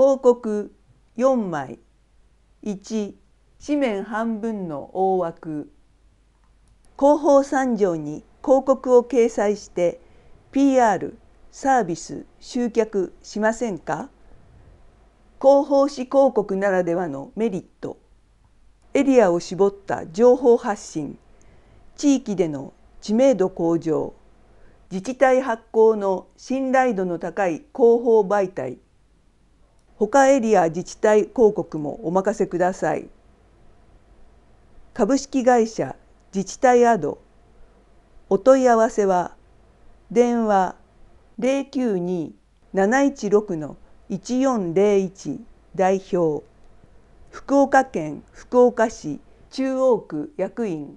広告4枚。1、紙面半分の大枠。広報3条に広告を掲載して PR、サービス、集客しませんか？広報誌広告ならではのメリット。エリアを絞った情報発信、地域での知名度向上、自治体発行の信頼度の高い広報媒体。他エリア自治体広告もお任せください。株式会社自治体アド。お問い合わせは電話 092-716-1401 代表。福岡県福岡市中央区役員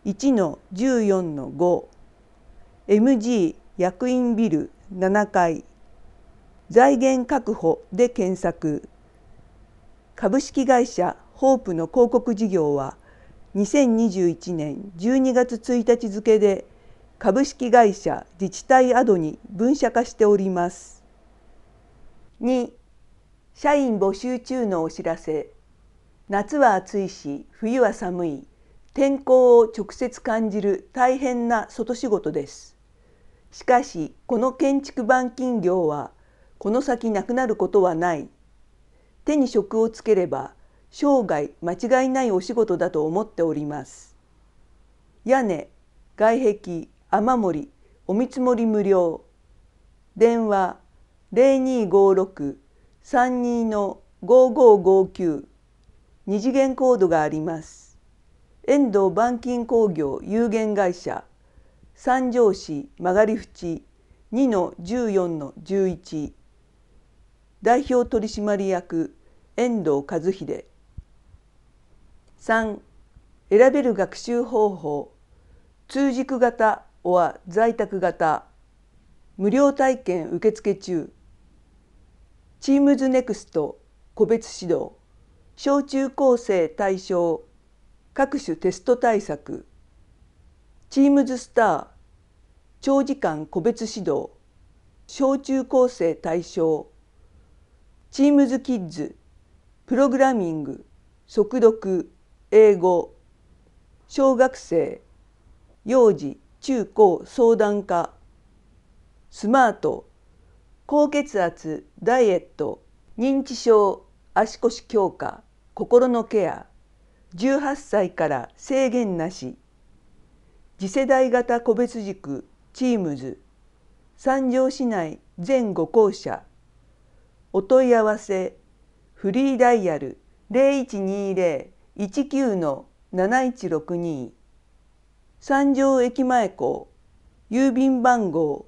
1-14-5 MG 役員ビル7階。財源確保で検索。株式会社ホープの広告事業は2021年12月1日付で株式会社自治体アドに分社化しております。2、社員募集中のお知らせ。夏は暑いし冬は寒い。天候を直接感じる大変な外仕事です。しかしこの建築板金業はこの先なくなることはない。手に職をつければ生涯間違いないお仕事だと思っております。屋根、外壁、雨漏り、お見積もり無料。電話0256-32-5559。二次元コードがあります。遠藤板金工業有限会社。三条市曲縁 2-14-11。代表取締役遠藤和秀。3、選べる学習方法。通塾型は在宅型。無料体験受付中。Teams Next 個別指導。小中高生対象。各種テスト対策。Teams Star 長時間個別指導。小中高生対象。Teams Kids プログラミング、速読、英語。小学生、幼児、中高相談課。スマート、高血圧、ダイエット、認知症、足腰強化、心のケア。18歳から制限なし。次世代型個別塾、Teams。三条市内全5校舎。お問い合わせ、フリーダイヤル 0120-19-7162。三条駅前港、郵便番号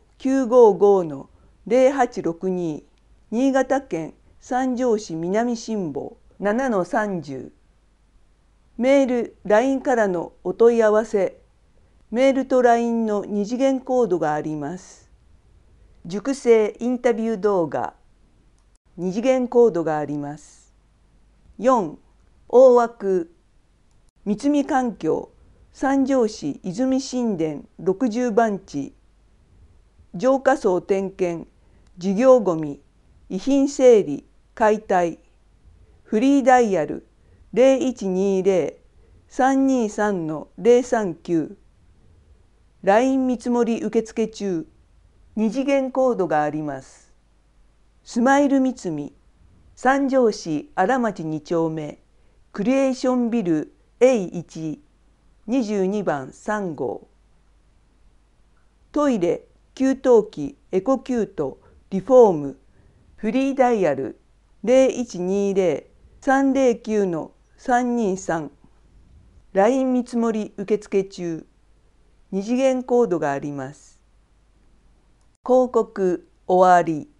955-0862。新潟県三条市南新保 7-30。メール、LINE からのお問い合わせ。メールと LINE の二次元コードがあります。塾生インタビュー動画。二次元コードがあります。4、大枠。三見環境三条市泉新田60番地。浄化槽点検、事業ごみ、遺品整理、解体。フリーダイヤル 0120-323-039。LINE 見積もり受付中。二次元コードがあります。スマイル三見、三条市荒町2丁目、クリエーションビル A1、22番3号。トイレ、給湯器、エコキュート、リフォーム。フリーダイヤル 0120-309-323。LINE 見積もり受付中。二次元コードがあります。広告終わり。